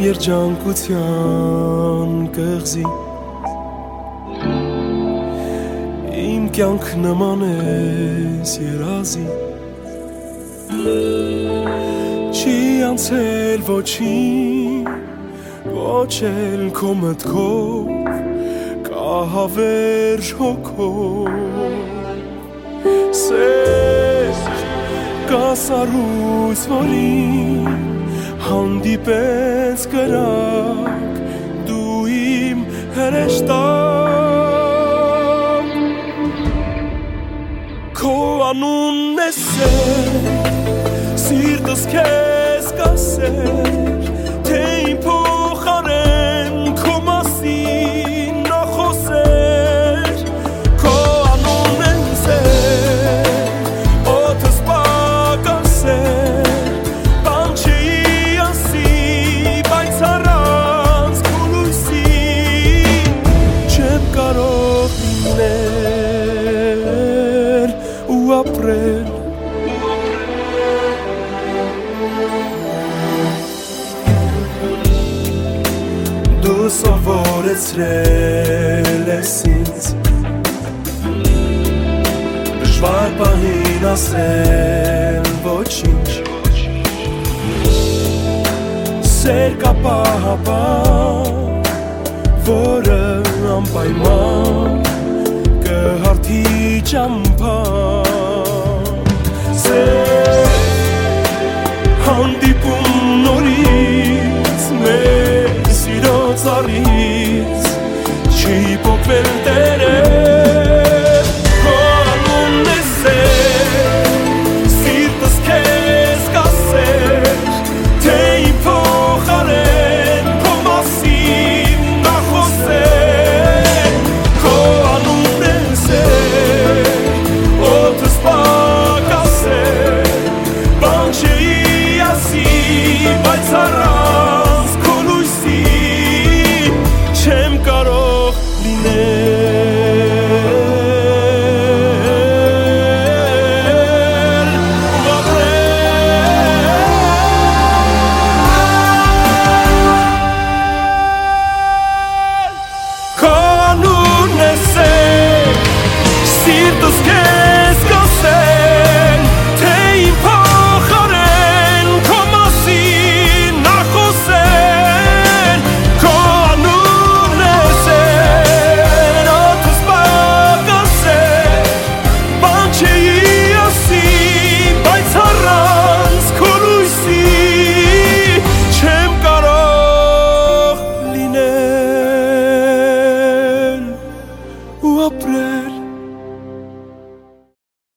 երջանկության կղզի իմ կյանք նման ես երազի չի անցել ոչինչ ոչ էլ քո մտքով կա հավերժ հոգով սեր կա սառույց որին հանդիպեց կրակ դու իմ հրեշտակ քո անունն է սեր սիրտս քեզ կասեր թե իմ փոխարեն քո մասին նախոսեր քո անունն է սեր օդս պակասեր Դու սովորեցրել ես ինձ Դժվար պահին ասել ոչինչ Սեր կա պահապան որը անպայման կհարթի ճամփան Սեր հանդիպում նորից մեր սիրո ծառից չի փոխվել